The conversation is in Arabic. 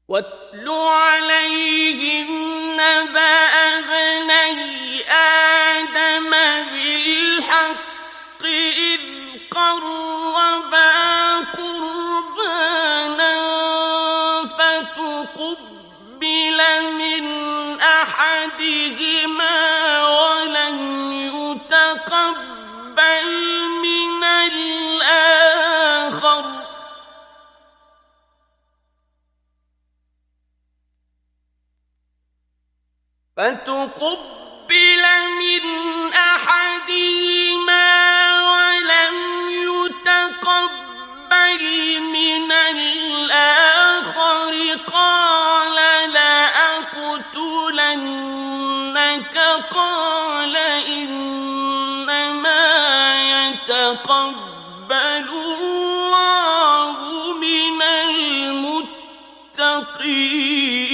واتل عليهم نبأ ابني آدم بالحق إذ قربا قربانا فتقبل من أحدهما ولم يتقبل من الآخر قال لأقتلنك قال إنما يتقبل الله من المتقين